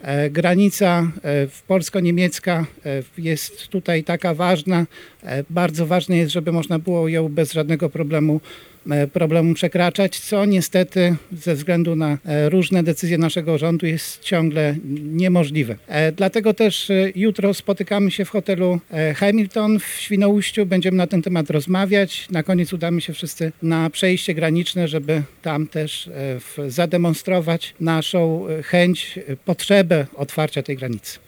Granica polsko-niemiecka jest tutaj taka ważna. Bardzo ważne jest, żeby można było ją bez żadnego problemu przekraczać, co niestety ze względu na różne decyzje naszego rządu jest ciągle niemożliwe. Dlatego też jutro spotykamy się w hotelu Hamilton w Świnoujściu. Będziemy na ten temat rozmawiać. Na koniec udamy się wszyscy na przejście graniczne, żeby tam też zademonstrować naszą chęć, potrzebę otwarcia tej granicy.